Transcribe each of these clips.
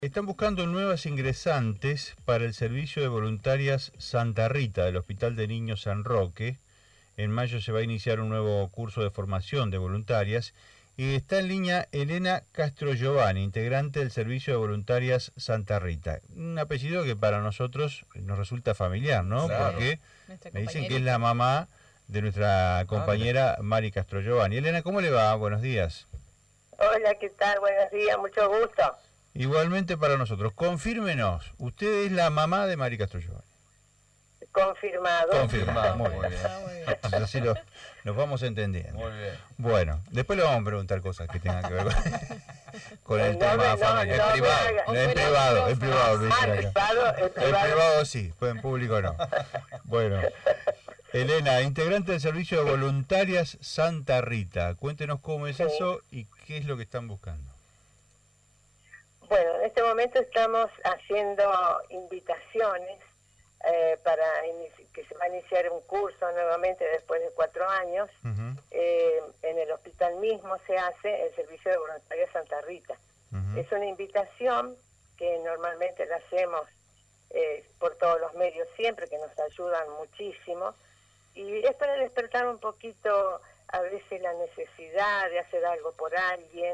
Están buscando nuevas ingresantes para el servicio de voluntarias Santa Rita del Hospital de Niños San Roque. En mayo se va a iniciar un nuevo curso de formación de voluntarias y está en línea Elena Castrogiovanni, integrante del servicio de voluntarias Santa Rita. Un apellido que para nosotros nos resulta familiar, ¿no? Claro. Porque me dicen que es la mamá de nuestra compañera Mari Castrogiovanni. Elena, ¿cómo le va? Buenos días. Hola, ¿qué tal? Buenos días, mucho gusto. Igualmente para nosotros. Confírmenos, usted es la mamá de Mari Castrogiovanni. Confirmado. Confirmado, muy bien. Entonces así nos vamos entendiendo. Muy bien. Bueno, después le vamos a preguntar cosas que tengan que ver con el tema familiar. En privado. En privado sí, pues en público no. Bueno, Elena, integrante del servicio de voluntarias Santa Rita. Cuéntenos cómo es eso y qué es lo que están buscando. Bueno, en este momento estamos haciendo invitaciones para que se va a iniciar un curso nuevamente después de 4 años. En el hospital mismo se hace el servicio de voluntarias Santa Rita. Es una invitación que normalmente la hacemos por todos los medios siempre, que nos ayudan muchísimo. Y es para despertar un poquito a veces la necesidad de hacer algo por alguien.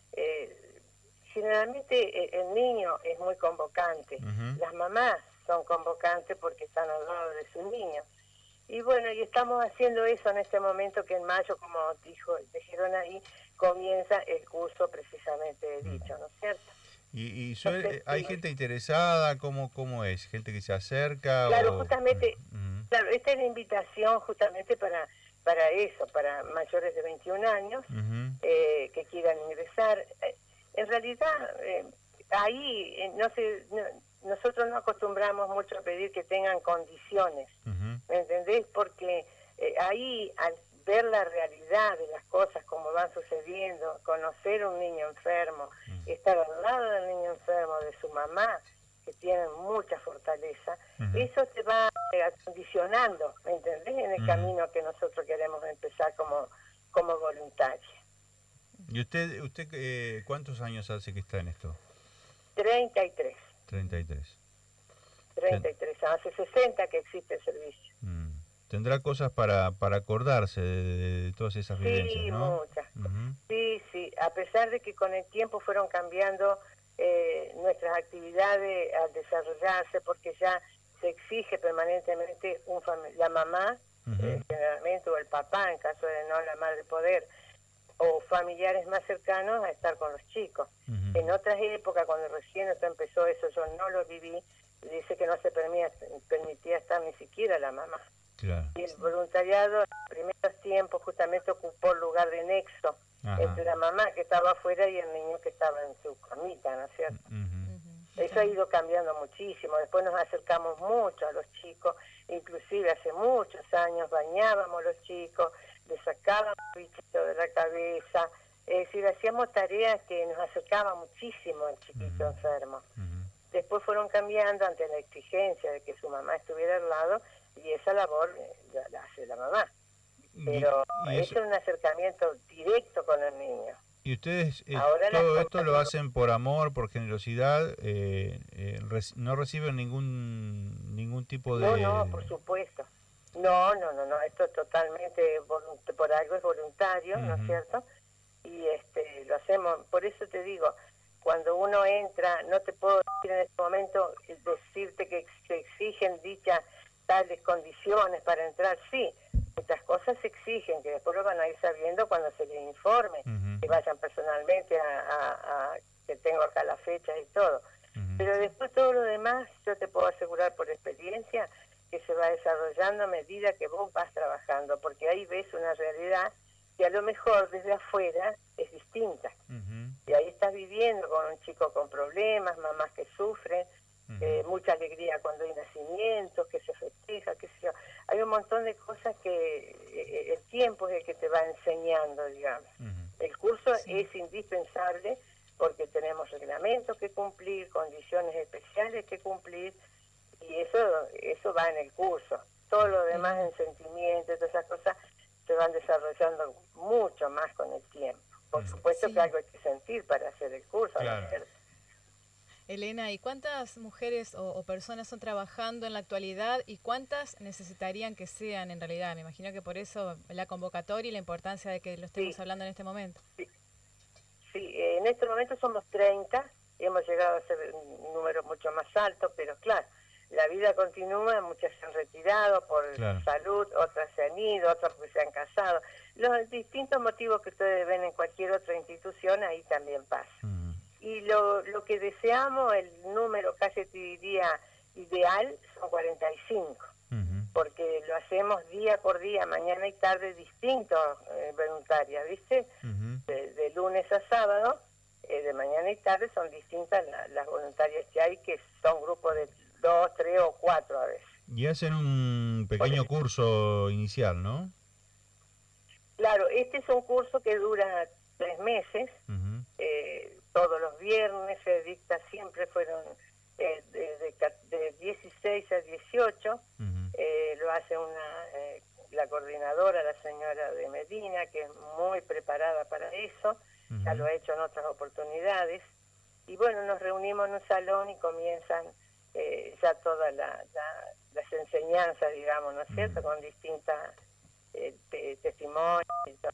Generalmente el niño es muy convocante, las mamás son convocantes porque están al lado de su niño. Y bueno, y estamos haciendo eso en este momento que en mayo, como dijeron ahí, comienza el curso precisamente dicho, ¿no es cierto? Entonces, ¿hay gente interesada? ¿Cómo es? ¿Gente que se acerca? Claro, justamente, claro, esta es la invitación justamente para eso, para mayores de 21 años que quieran ingresar. En realidad, ahí nosotros no acostumbramos mucho a pedir que tengan condiciones, ¿me entendés? Porque ahí, al ver la realidad de las cosas, como van sucediendo, conocer a un niño enfermo, estar al lado del niño enfermo, de su mamá, que tienen mucha fortaleza, eso te va acondicionando, ¿me entendés? En el camino que nosotros queremos empezar como voluntaria. ¿Y usted cuántos años hace que está en esto? 33. 33. 33, hace 60 que existe el servicio. Tendrá cosas para acordarse de todas esas vivencias, ¿no? Muchas. Sí, a pesar de que con el tiempo fueron cambiando nuestras actividades al desarrollarse, porque ya se exige permanentemente la mamá, generalmente, o el papá, en caso de no la madre poder, o familiares más cercanos a estar con los chicos. En otras épocas, cuando recién esto empezó, eso yo no lo viví, dice que no se permitía estar ni siquiera la mamá. Claro. Y el voluntariado en los primeros tiempos justamente ocupó el lugar de nexo entre la mamá que estaba afuera y el niño que estaba en su camita, ¿no es cierto? Eso ha ido cambiando muchísimo. Después nos acercamos mucho a los chicos, inclusive hace muchos años bañábamos a los chicos, le sacábamos el bichito de la cabeza, es decir, hacíamos tareas que nos acercaban muchísimo al chiquito enfermo. Después fueron cambiando ante la exigencia de que su mamá estuviera al lado, y esa labor la hace la mamá. Pero es un acercamiento directo con el niño. ¿Y ustedes todo esto lo hacen por amor, por generosidad? ¿No reciben ningún tipo de...? No, por supuesto. No, esto es totalmente por algo es voluntario, ¿no es cierto? Y lo hacemos, por eso te digo, cuando uno entra, no te puedo decir en este momento, decirte que se exigen dichas tales condiciones para entrar, sí, muchas cosas se exigen, que después lo van a ir sabiendo cuando se les informe, que vayan personalmente a que tengo acá la fecha y todo. Pero después todo lo demás, yo te puedo asegurar por experiencia, que se va desarrollando a medida que vos vas trabajando, porque ahí ves una realidad que a lo mejor desde afuera es distinta. Y ahí estás viviendo con un chico con problemas, mamás que sufren, mucha alegría cuando hay nacimientos, que se festeja, qué sé yo. Hay un montón de cosas que el tiempo es el que te va enseñando, digamos. El curso es indispensable porque tenemos reglamentos que cumplir, condiciones especiales que cumplir, y eso va en el curso. Todo lo demás en sentimientos, todas esas cosas se van desarrollando mucho más con el tiempo. Por supuesto que algo hay que sentir para hacer el curso, claro. ¿no? Elena, ¿y cuántas mujeres o personas son trabajando en la actualidad y cuántas necesitarían que sean en realidad? Me imagino que por eso la convocatoria y la importancia de que lo estemos hablando en este momento. Sí, en este momento somos 30, hemos llegado a ser un número mucho más alto, pero claro, la vida continúa, muchas se han retirado por salud, otras se han ido, otras porque se han casado. Los distintos motivos que ustedes ven en cualquier otra institución, ahí también pasa. Y lo que deseamos, el número casi te diría ideal, son 45, porque lo hacemos día por día, mañana y tarde, distintos voluntarias, ¿viste? De lunes a sábado, de mañana y tarde son distintas las voluntarias que hay, que son grupos de 2, 3 o 4 a veces. Y hacen un pequeño curso inicial, ¿no? Claro, este es un curso que dura 3 meses, todos los viernes se dicta, siempre fueron de 16 a 18, lo hace la coordinadora, la señora de Medina, que es muy preparada para eso, ya lo ha hecho en otras oportunidades, y bueno, nos reunimos en un salón y comienzan ya todas las enseñanzas, digamos, ¿no es cierto?, con distintas testimonios y todo.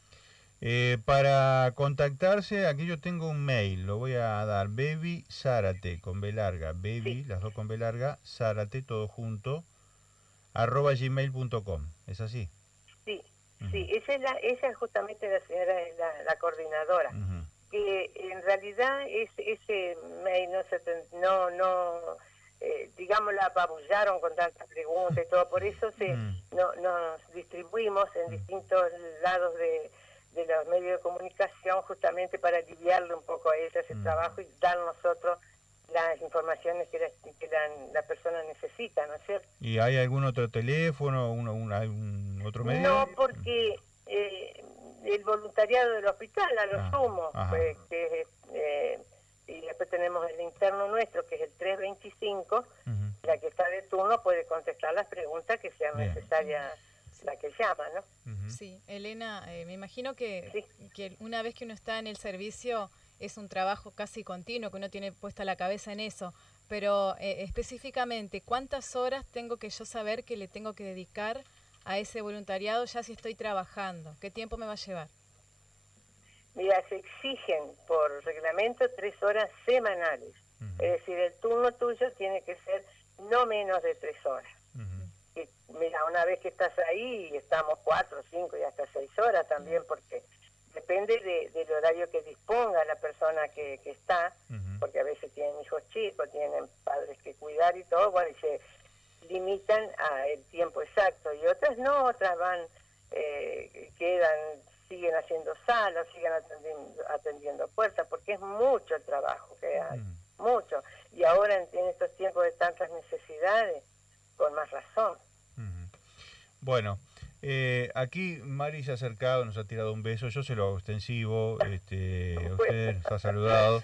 Para contactarse, aquí yo tengo un mail, lo voy a dar, Baby Zárate, con B larga, Baby, las dos con B larga, Zárate, todo junto, @gmail.com, ¿es así? Sí, sí, esa es justamente la señora, la coordinadora, que en realidad ese mail digamos, la apabullaron con tantas preguntas y todo, por eso nos distribuimos en distintos lados de los medios de comunicación, justamente para aliviarle un poco a ella ese trabajo y dar nosotros las informaciones que la persona necesita, ¿no es cierto? ¿Y hay algún otro teléfono, algún otro medio? No, porque el voluntariado del hospital, a lo sumo, pues, y después tenemos el interno nuestro, que es el 325, la que está de turno puede contestar las preguntas que sean necesarias, la que llama, ¿no? Sí, Elena, me imagino que una vez que uno está en el servicio es un trabajo casi continuo, que uno tiene puesta la cabeza en eso, pero específicamente, ¿cuántas horas tengo que yo saber que le tengo que dedicar a ese voluntariado ya si estoy trabajando? ¿Qué tiempo me va a llevar? Mira, se exigen por reglamento 3 horas semanales, es decir, el turno tuyo tiene que ser no menos de 3 horas. Mira, una vez que estás ahí, estamos 4, 5 y hasta 6 horas también, porque depende del horario que disponga la persona que está, porque a veces tienen hijos chicos, tienen padres que cuidar y todo, bueno, y se limitan al tiempo exacto, y otras no, otras van, siguen haciendo salas, siguen atendiendo puertas, porque es mucho el trabajo que hay, mucho, y ahora en estos tiempos de tantas necesidades, con más razón. Bueno, aquí Mari se ha acercado, nos ha tirado un beso, yo se lo hago extensivo, usted nos ha saludado,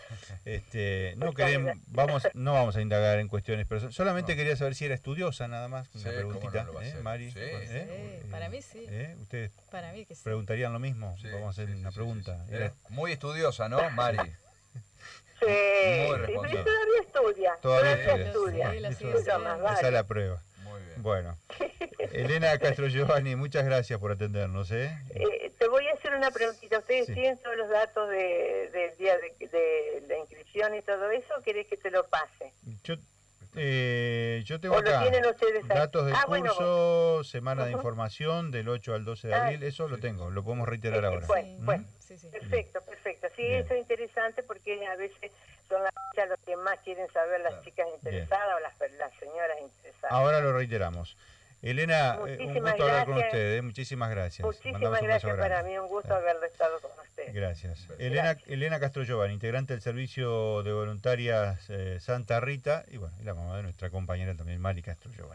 no vamos a indagar en cuestiones personales, solamente quería saber si era estudiosa nada más, una preguntita, Mari. Sí, para mí sí. ¿Ustedes para mí que sí. preguntarían lo mismo? Vamos a hacer una pregunta. Sí. Muy estudiosa, ¿no, Mari? Sí, todavía estudia. Esa es la prueba. Muy bien. Bueno, Elena Castrogiovanni, muchas gracias por atendernos. Te voy a hacer una preguntita. ¿Ustedes tienen todos los datos del día de la inscripción y todo eso, o querés que te lo pase? Yo tengo acá datos del curso, semana de información del 8 al 12 de abril, eso lo tengo, lo podemos reiterar ahora. Bueno, perfecto. Sí, bien. Eso es interesante porque a veces son los que más quieren saber las chicas interesadas o las señoras interesadas. Ahora lo reiteramos. Elena, un gusto hablar con usted, muchísimas gracias. Muchísimas gracias para mí, un gusto haberlo estado con usted. Gracias. Elena Castrogiovanni, integrante del Servicio de Voluntarias Santa Rita, y bueno, y la mamá de nuestra compañera también, Mari Castrogiovanni.